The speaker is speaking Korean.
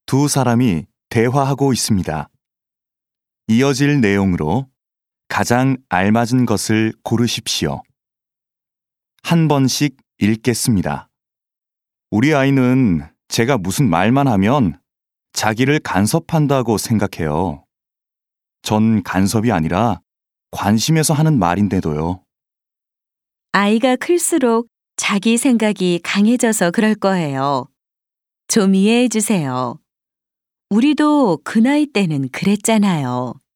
두 사람이 대화하고 있습니다. 이어질 내용으로 가장 알맞은 것을 고르십시오. 한 번씩 읽겠습니다. 우리 아이는 제가 무슨 말만 하면 자기를 간섭한다고 생각해요. 전 간섭이 아니라 관심에서 하는 말인데도요. 아이가 클수록 자기 생각이 강해져서 그럴 거예요. 좀 이해해 주세요. 우리도 그 나이 때는 그랬잖아요.